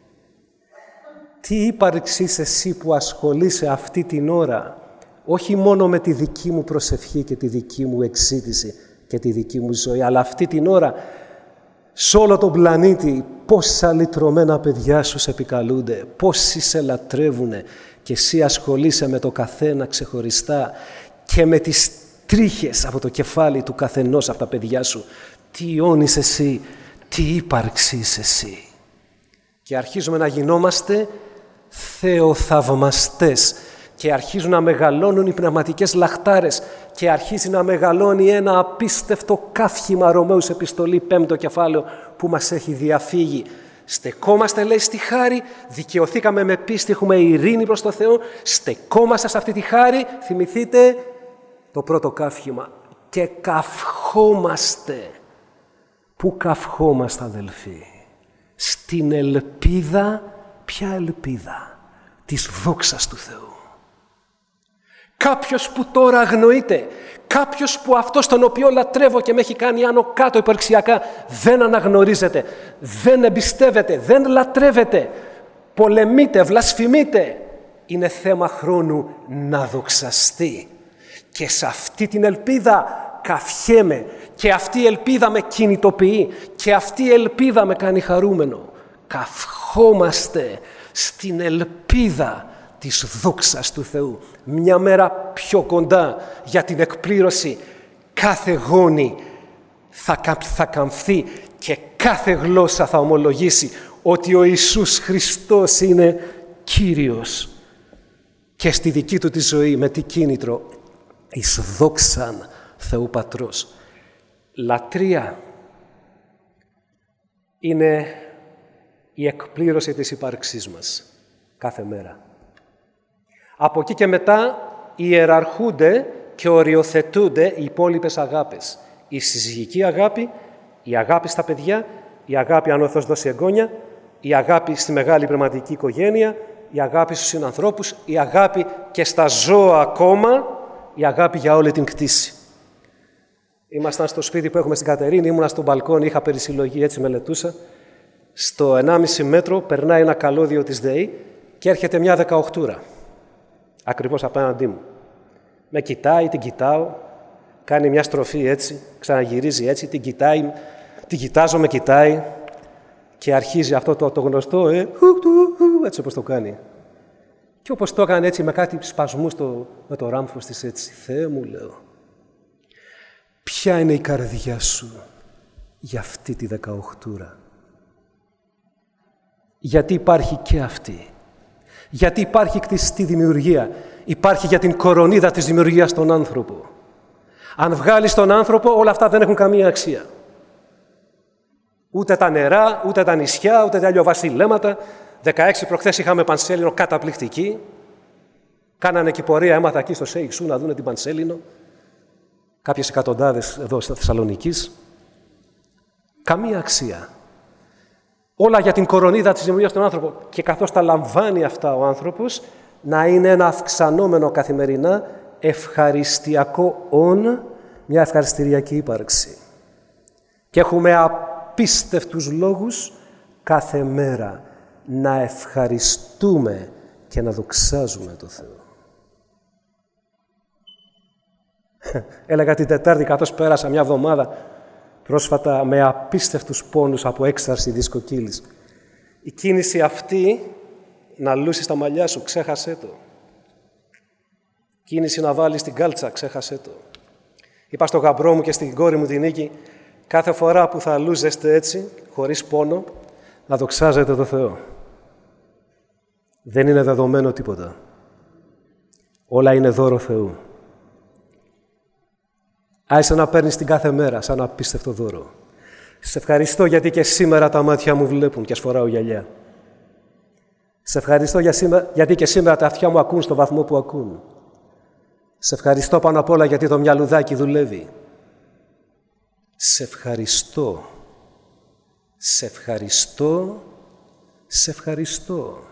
τι ύπαρξη είσαι εσύ που ασχολείσαι αυτή την ώρα, όχι μόνο με τη δική μου προσευχή και τη δική μου εξήτηση και τη δική μου ζωή, αλλά αυτή την ώρα σε όλο τον πλανήτη πόσα λυτρωμένα παιδιά σου σε επικαλούνται, πόσοι σε λατρεύουνε και εσύ ασχολείσαι με το καθένα ξεχωριστά και με τις τρίχες από το κεφάλι του καθενός από τα παιδιά σου. Τι όνεις εσύ, τι ύπαρξη είσαι εσύ. Και αρχίζουμε να γινόμαστε θεοθαυμαστές και αρχίζουν να μεγαλώνουν οι πνευματικές λαχτάρες και αρχίζει να μεγαλώνει ένα απίστευτο καύχημα Ρωμαίους επιστολή πέμπτο κεφάλαιο που μας έχει διαφύγει. Στεκόμαστε, λέει, στη χάρη, δικαιωθήκαμε με πίστη, έχουμε ειρήνη προς το Θεό, στεκόμαστε σε αυτή τη χάρη, θυμηθείτε το πρώτο καύχημα, και καυχόμαστε. Πού καυχόμαστε, αδελφοί? Στην ελπίδα, ποια ελπίδα? Της δόξας του Θεού. Κάποιος που τώρα αγνοείται, κάποιος που αυτός τον οποίο λατρεύω και με έχει κάνει άνω κάτω υπαρξιακά, δεν αναγνωρίζεται, δεν εμπιστεύεται, δεν λατρεύεται, πολεμείται, βλασφημείται. Είναι θέμα χρόνου να δοξαστεί. Και σε αυτή την ελπίδα καυχέμαι και αυτή η ελπίδα με κινητοποιεί και αυτή η ελπίδα με κάνει χαρούμενο. Καυχόμαστε στην ελπίδα της δόξας του Θεού. Μια μέρα πιο κοντά για την εκπλήρωση, κάθε γόνη θα, θα καμφθεί και κάθε γλώσσα θα ομολογήσει ότι ο Ιησούς Χριστός είναι Κύριος. Και στη δική του τη ζωή με τι κίνητρο? Εις δόξαν Θεού Πατρός. Λατρεία είναι η εκπλήρωση της ύπαρξής μας κάθε μέρα. Από εκεί και μετά ιεραρχούνται και οριοθετούνται οι υπόλοιπες αγάπες. Η συζυγική αγάπη, η αγάπη στα παιδιά, η αγάπη αν ο Θεός δώσει εγγόνια, η αγάπη στη μεγάλη πνευματική οικογένεια, η αγάπη στους συνανθρώπους, η αγάπη και στα ζώα ακόμα, η αγάπη για όλη την κτήση. Ήμασταν στο σπίτι που έχουμε στην Κατερίνη, ήμουνα στο μπαλκόνι, είχα περισυλλογή, έτσι μελετούσα. Στο ενάμιση μέτρο περνάει ένα καλώδιο της ΔΕΗ και έρχεται μια δεκαοχτούρα. Ακριβώς απέναντί μου. Με κοιτάει, την κοιτάω, κάνει μια στροφή έτσι, ξαναγυρίζει έτσι, την κοιτάει, την κοιτάζω, με κοιτάει και αρχίζει αυτό το, το γνωστό, ε, έτσι όπως το κάνει. Και όπως το έκανε έτσι με κάτι σπασμούς το, με το ράμφος της έτσι. Θεέ μου, λέω, ποια είναι η καρδιά σου για αυτή τη δεκαοχτούρα? Γιατί υπάρχει και αυτή. Γιατί υπάρχει κτιστή δημιουργία. Υπάρχει για την κορονίδα της δημιουργίας των άνθρωπο. Αν βγάλεις τον άνθρωπο, όλα αυτά δεν έχουν καμία αξία. Ούτε τα νερά, ούτε τα νησιά, ούτε τα αλλιοβασιλέματα. δεκαέξι προχθές είχαμε Πανσέλινο καταπληκτική. Κάνανε και πορεία, έμαθα εκεί στο Σέιξου να δούνε την Πανσέλινο. Κάποιες εκατοντάδες εδώ στα Θεσσαλονικής. Καμία αξία. Όλα για την κορονίδα της δημιουργίας των άνθρωπων. Και καθώς τα λαμβάνει αυτά ο άνθρωπος, να είναι ένα αυξανόμενο καθημερινά ευχαριστιακό όν, μια ευχαριστηριακή ύπαρξη. Και έχουμε απίστευτους λόγους κάθε μέρα να ευχαριστούμε και να δοξάζουμε το Θεό. Έλεγα την Τετάρτη, καθώς πέρασα μια εβδομάδα πρόσφατα με απίστευτους πόνους από έξαρση δισκοκύλης. Η κίνηση αυτή να λούσεις τα μαλλιά σου, ξέχασέ το. Κίνηση να βάλεις την κάλτσα, ξέχασέ το. Είπα στο γαμπρό μου και στην κόρη μου την Νίκη, κάθε φορά που θα λούζεστε έτσι, χωρίς πόνο, να δοξάζετε το Θεό. Δεν είναι δεδομένο τίποτα. Όλα είναι δώρο Θεού. Άισε να παίρνεις την κάθε μέρα σαν απίστευτο δώρο. Σε ευχαριστώ γιατί και σήμερα τα μάτια μου βλέπουν και ας φοράω γυαλιά. Σε ευχαριστώ για σήμερα, γιατί και σήμερα τα αυτιά μου ακούν στο βαθμό που ακούν. Σε ευχαριστώ πάνω απ' όλα γιατί το μυαλουδάκι δουλεύει. Σε ευχαριστώ. Σε ευχαριστώ. Σε ευχαριστώ.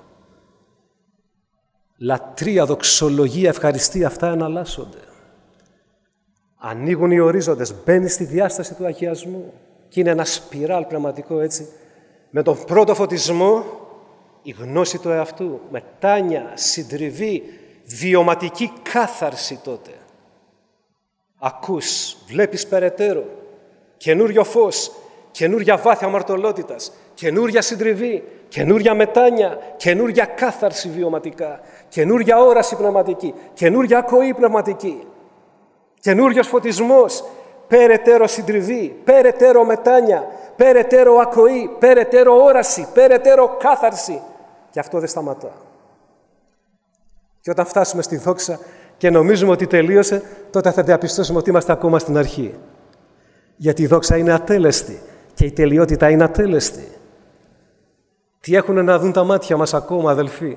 Λατρεία, δοξολογία, ευχαριστία, αυτά εναλλάσσονται. Ανοίγουν οι ορίζοντες, μπαίνει στη διάσταση του αγιασμού. Και είναι ένα σπιράλ πνευματικό, έτσι. Με τον πρώτο φωτισμό, η γνώση του εαυτού, μετάνοια, συντριβή, βιωματική κάθαρση τότε. Ακούς, βλέπεις περαιτέρω, καινούριο φως, καινούρια βάθη αμαρτωλότητας, καινούρια συντριβή, καινούρια μετάνοια, καινούρια κάθαρση βιωματικά, καινούρια όραση πνευματική, καινούρια ακοή πνευματική, καινούριος φωτισμός, περαιτέρω συντριβή, περαιτέρω μετάνοια, περαιτέρω ακοή, περαιτέρω όραση, περαιτέρω κάθαρση. Και αυτό δεν σταματά. Και όταν φτάσουμε στη δόξα και νομίζουμε ότι τελείωσε, τότε θα διαπιστώσουμε ότι είμαστε ακόμα στην αρχή. Γιατί η δόξα είναι ατέλεστη και η τελειότητα είναι ατέλεστη. Τι έχουν να δουν τα μάτια μας ακόμα, αδελφοί?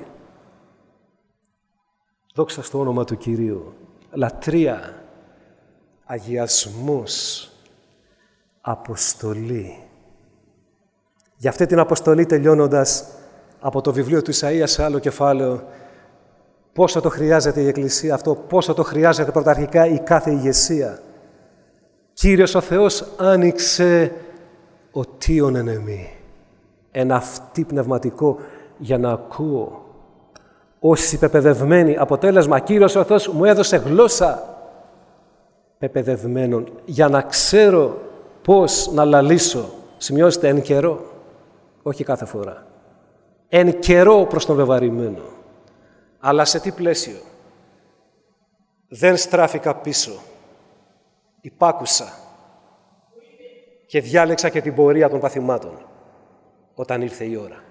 Δόξα στο όνομα του Κυρίου. Λατρεία, αγιασμός, αποστολή. Για αυτή την αποστολή, τελειώνοντας από το βιβλίο του Ισαΐα σε άλλο κεφάλαιο, πόσο το χρειάζεται η Εκκλησία αυτό, πόσο το χρειάζεται πρωταρχικά η κάθε ηγεσία. Κύριος ο Θεός άνοιξε οτίον εν εμή. Ένα αυτή πνευματικό για να ακούω. Όσοι πεπαιδευμένοι, αποτέλεσμα, Κύριος ο Θεός μου έδωσε γλώσσα πεπαιδευμένων για να ξέρω πώς να λαλήσω. Σημειώστε, εν καιρό, όχι κάθε φορά. Εν καιρό προς τον βεβαρημένο. Αλλά σε τι πλαίσιο? Δεν στράφηκα πίσω. Υπάκουσα και διάλεξα και την πορεία των παθημάτων όταν ήρθε η ώρα.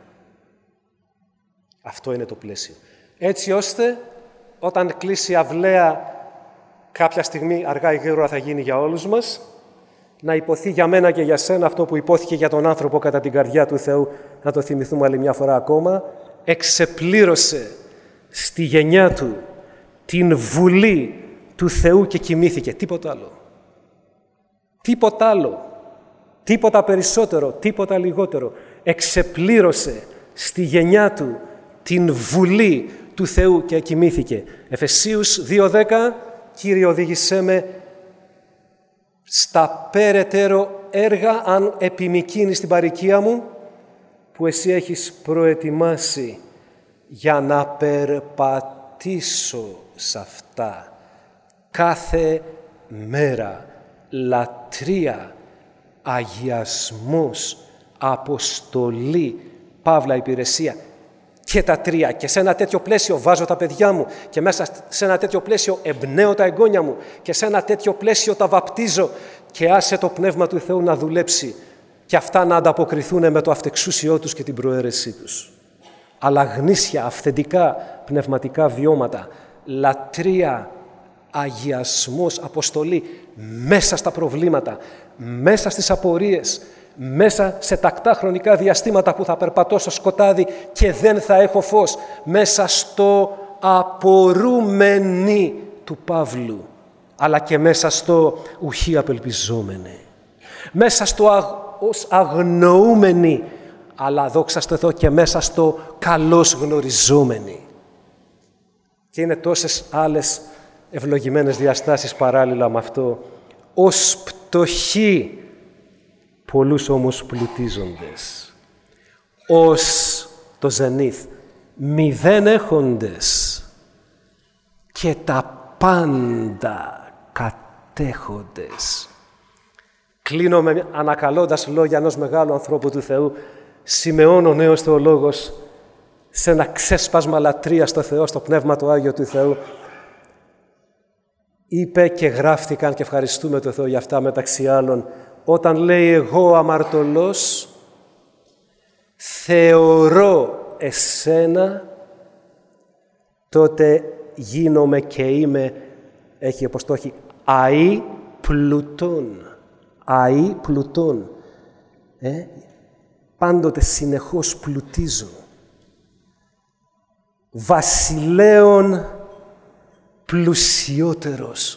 Αυτό είναι το πλαίσιο. Έτσι ώστε όταν κλείσει αυλαία κάποια στιγμή, αργά ή γρήγορα θα γίνει για όλους μας, να υποθεί για μένα και για σένα αυτό που υπόθηκε για τον άνθρωπο κατά την καρδιά του Θεού, να το θυμηθούμε άλλη μια φορά ακόμα, εξεπλήρωσε στη γενιά του την βουλή του Θεού και κοιμήθηκε. Τίποτα άλλο. Τίποτα άλλο. Τίποτα περισσότερο. Τίποτα λιγότερο. Εξεπλήρωσε στη γενιά του την βουλή του Θεού και κοιμήθηκε. Εφεσίους δύο δέκα, Κύριε οδήγησέ με στα περαιτέρω έργα, αν επιμικρύνεις την παροικία μου, που εσύ έχεις προετοιμάσει για να περπατήσω σε αυτά κάθε μέρα. Λατρεία, αγιασμός, αποστολή, παύλα υπηρεσία. Και τα τρία. Και σε ένα τέτοιο πλαίσιο βάζω τα παιδιά μου και μέσα σε ένα τέτοιο πλαίσιο εμπνέω τα εγγόνια μου και σε ένα τέτοιο πλαίσιο τα βαπτίζω και άσε το Πνεύμα του Θεού να δουλέψει και αυτά να ανταποκριθούν με το αυτεξούσιό τους και την προαίρεσή τους. Αλλά γνήσια, αυθεντικά, πνευματικά βιώματα, λατρεία, αγιασμός, αποστολή, μέσα στα προβλήματα, μέσα στις απορίες, μέσα σε τακτά χρονικά διαστήματα που θα περπατώ στο σκοτάδι και δεν θα έχω φως, μέσα στο απορούμενη του Παύλου, αλλά και μέσα στο ουχή απελπιζόμενη, μέσα στο αγ, ως αγνοούμενη, αλλά δόξα στο Θεό και μέσα στο καλώς γνωριζόμενη. Και είναι τόσες άλλες ευλογημένες διαστάσεις παράλληλα με αυτό, ως πτωχοί, πολλούς όμως πλουτίζοντες, ως το ζενήθ, μηδέν έχοντες και τα πάντα κατέχοντες. Κλείνω με ανακαλώντας λόγια ενός μεγάλου ανθρώπου του Θεού, Σιμεών ο νέος θεολόγος, σε ένα ξέσπασμα λατρεία στο Θεό, στο Πνεύμα του Άγιο του Θεού, είπε και γράφτηκαν και ευχαριστούμε τον Θεό για αυτά μεταξύ άλλων, όταν λέει εγώ αμαρτωλός θεωρώ εσένα, τότε γίνομαι και είμαι, έχει όπως το έχει, αή πλουτών. Αή πλουτών. Ε, πάντοτε συνεχώς πλουτίζω. Βασιλέων πλουσιότερος.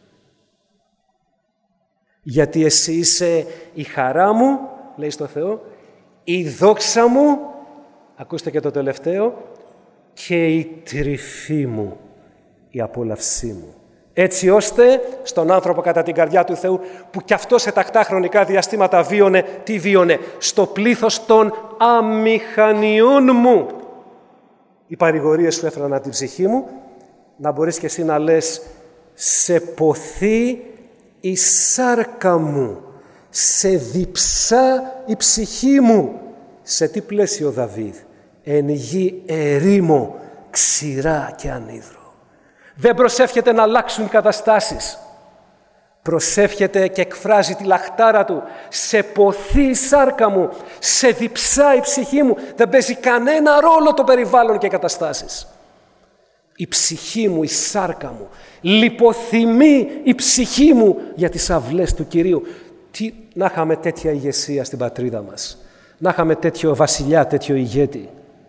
Γιατί εσύ είσαι η χαρά μου, λέει στο Θεό, η δόξα μου, ακούστε και το τελευταίο, και η τρυφή μου, η απόλαυσή μου. Έτσι ώστε στον άνθρωπο κατά την καρδιά του Θεού, που κι αυτό σε τακτά χρονικά διαστήματα βίωνε, τι βίωνε, στο πλήθος των αμηχανιών μου. Οι παρηγορίες σου έφεραν την ψυχή μου, να μπορείς και εσύ να λες, σε ποθεί η σάρκα μου, σε διψά η ψυχή μου. Σε τι πλαίσιο Δαβίδ? Εν γη ερήμο, ξηρά και ανίδρο. Δεν προσεύχεται να αλλάξουν οι καταστάσεις. Προσεύχεται και εκφράζει τη λαχτάρα του. Σε ποθεί η σάρκα μου, σε διψά η ψυχή μου. Δεν παίζει κανένα ρόλο το περιβάλλον και οι καταστάσεις. Η ψυχή μου, η σάρκα μου, λιποθυμεί η ψυχή μου για τις αυλές του Κυρίου. Τι, να είχαμε τέτοια ηγεσία στην πατρίδα μας. Να είχαμε τέτοιο βασιλιά, τέτοιο ηγέτη,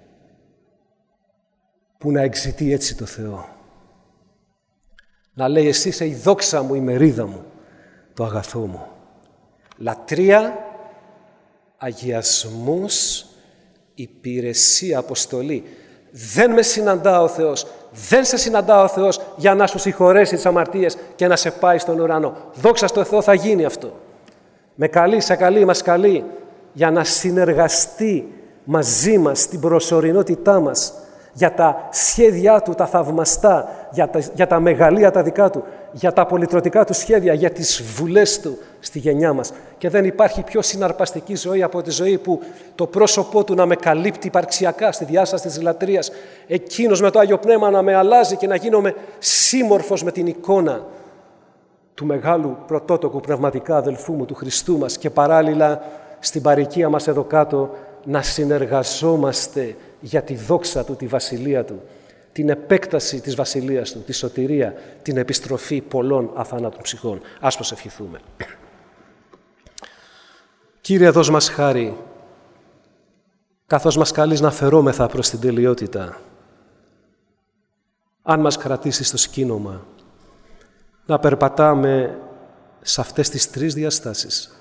που να εξητεί έτσι το Θεό. Να λέει, εσύ είσαι η δόξα μου, η μερίδα μου, το αγαθό μου. Λατρεία, αγιασμός, υπηρεσία, αποστολή. Δεν με συναντά ο Θεός, δεν σε συναντά ο Θεός για να σου συγχωρέσει τις αμαρτίες και να σε πάει στον ουρανό. Δόξα στο Θεό, θα γίνει αυτό. Με καλεί, σε καλεί, μας καλεί για να συνεργαστεί μαζί μας στην προσωρινότητά μας για τα σχέδιά του, τα θαυμαστά, για τα, για τα μεγαλεία τα δικά του, για τα πολυτρωτικά του σχέδια, για τις βουλές του στη γενιά μας. Και δεν υπάρχει πιο συναρπαστική ζωή από τη ζωή που το πρόσωπό του να με καλύπτει υπαρξιακά στη διάσταση της λατρείας. Εκείνος με το Άγιο Πνεύμα να με αλλάζει και να γίνομαι σύμμορφος με την εικόνα του μεγάλου πρωτότοκου πνευματικά αδελφού μου, του Χριστού μας, και παράλληλα στην παροικία μας εδώ κάτω να συνεργαζόμαστε για τη δόξα του, τη βασιλεία του, την επέκταση της βασιλείας του, τη σωτηρία, την επιστροφή πολλών αθάνατων ψυχών. Ας προσευχηθούμε. Κύριε, δώσ' μας χάρη, καθώς μας καλείς να φερόμεθα προς την τελειότητα. Αν μας κρατήσεις στο σκήνομα, να περπατάμε σε αυτές τις τρεις διαστάσεις,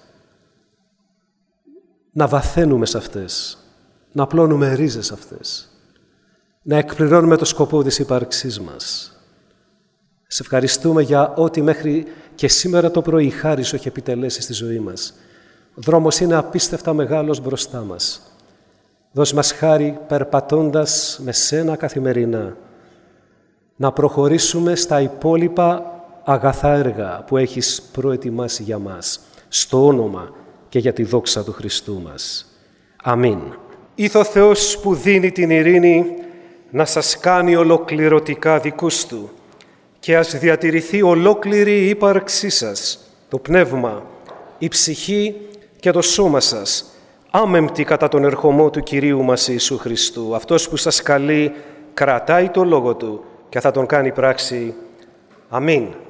να βαθαίνουμε σε αυτές, να πλώνουμε ρίζες αυτές, να εκπληρώνουμε το σκοπό της ύπαρξής μας. Σε ευχαριστούμε για ό,τι μέχρι και σήμερα το πρωί η χάρη σου έχει επιτελέσει στη ζωή μας. Ο δρόμος είναι απίστευτα μεγάλος μπροστά μας. Δώσ' μας χάρη, περπατώντας με σένα καθημερινά, να προχωρήσουμε στα υπόλοιπα αγαθά έργα που έχεις προετοιμάσει για μας, στο όνομα και για τη δόξα του Χριστού μας. Αμήν. Ήθε ο Θεός που δίνει την ειρήνη να σας κάνει ολοκληρωτικά δικούς Του και ας διατηρηθεί ολόκληρη η ύπαρξή σας, το πνεύμα, η ψυχή και το σώμα σας, άμεμπτη κατά τον ερχομό του Κυρίου μας Ιησού Χριστού. Αυτός που σας καλεί κρατάει το λόγο Του και θα τον κάνει πράξη. Αμήν.